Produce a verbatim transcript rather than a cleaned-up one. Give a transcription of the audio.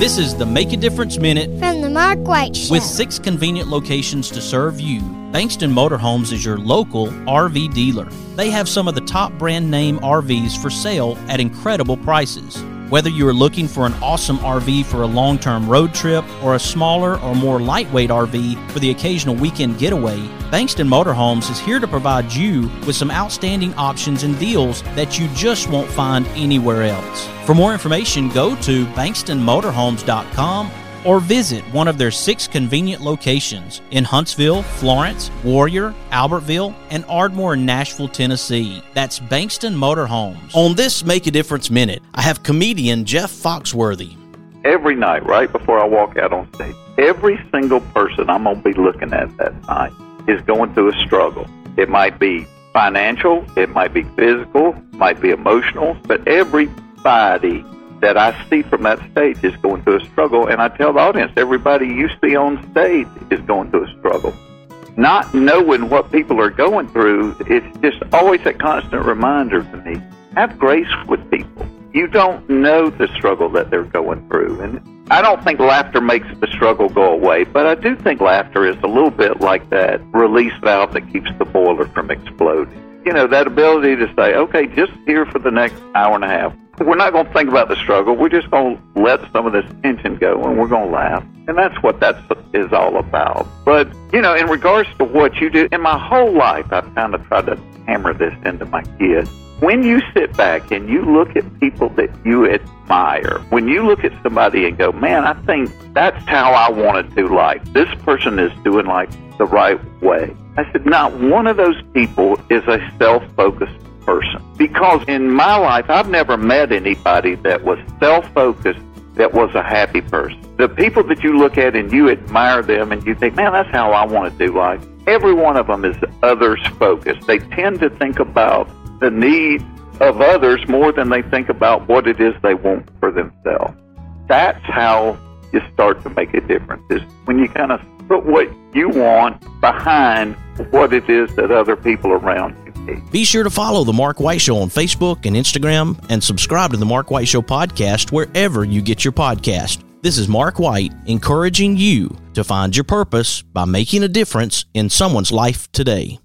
This is the Make a Difference Minute from the Mark White Show. With six convenient locations to serve you. Bankston Motorhomes is your local R V dealer. They have some of the top brand name R Vs for sale at incredible prices. Whether you are looking for an awesome R V for a long-term road trip or a smaller or more lightweight R V for the occasional weekend getaway, Bankston Motorhomes is here to provide you with some outstanding options and deals that you just won't find anywhere else. For more information, go to bankston motorhomes dot com or visit one of their six convenient locations in Huntsville, Florence, Warrior, Albertville, and Ardmore, Nashville, Tennessee. That's Bankston Motorhomes. On this Make a Difference Minute, I have comedian Jeff Foxworthy. Every night, right before I walk out on stage, every single person I'm going to be looking at that night is going through a struggle. It might be financial, it might be physical, it might be emotional, but everybody that I see from that stage is going through a struggle, and I tell the audience, everybody you see on stage is going through a struggle. Not knowing what people are going through, it's just always a constant reminder to me, have grace with people. You don't know the struggle that they're going through, and I don't think laughter makes the struggle go away, but I do think laughter is a little bit like that release valve that keeps the boiler from exploding. You know, that ability to say, okay, just here for the next hour and a half. We're not going to think about the struggle. We're just going to let some of this tension go, and we're going to laugh. And that's what that is all about. But, you know, in regards to what you do, in my whole life, I've kind of tried to hammer this into my kids. When you sit back and you look at people that you admire, when you look at somebody and go, man, I think that's how I want to do life. This person is doing life the right way. I said, not one of those people is a self-focused person. Because in my life, I've never met anybody that was self-focused that was a happy person. The people that you look at and you admire them and you think, man, that's how I want to do life. Every one of them is others-focused. They tend to think about the needs of others more than they think about what it is they want for themselves. That's how you start to make a difference, is when you kind of put what you want behind what it is that other people around you need. Be sure to follow The Mark White Show on Facebook and Instagram, and subscribe to The Mark White Show podcast wherever you get your podcast. This is Mark White, encouraging you to find your purpose by making a difference in someone's life today.